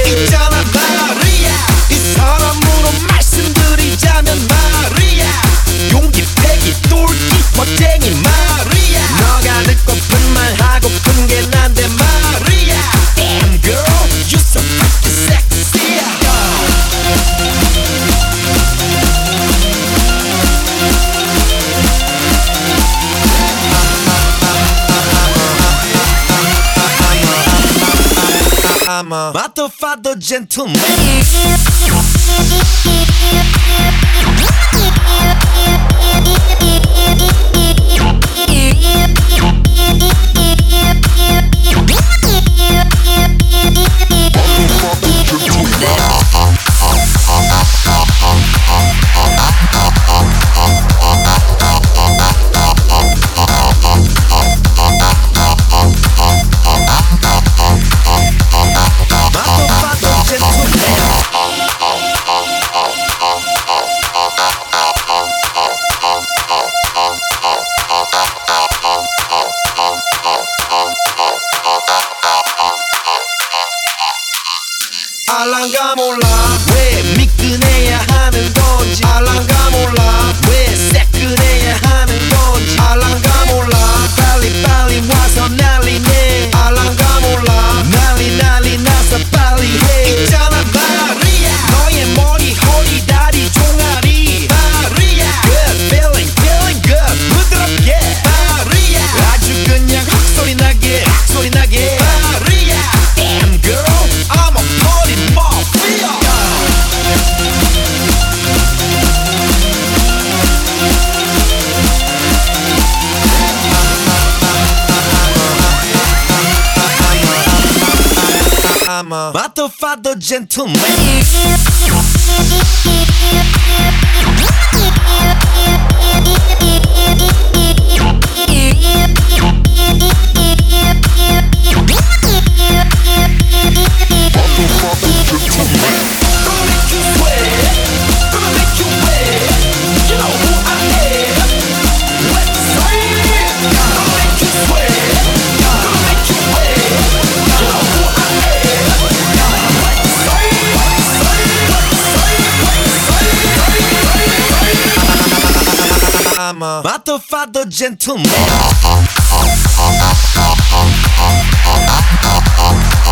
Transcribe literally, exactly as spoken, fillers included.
있잖아 말이야. 이 사람으로 말씀드리자면 말이야. 용기 패기 똘끼 멋쟁이 말이야. 너가 듣고픈 말 하고픈 게 난데 말이야. Damn girl, you so fucking sexy. I'm a motherfucker gentleman. 알랑가 몰라 왜 미끈해야 하는 건지. 알랑가 몰라 왜 새끈해야 하는 건지. 알랑가 몰라 빨리 빨리 와서 난리네. 알랑가 몰라 난리 난리 나서 빨리 해. 있잖아 말이야. 너의 머리 허리 다리 종아리 말이야. Good feeling feeling good 부드럽게 말이야. 아주 그냥 헉소리 나게 헉소리 나게 말이야. Damn girl I'm a party mafia. I'm a motherfucker gentleman. I'm a motherfucker gentleman.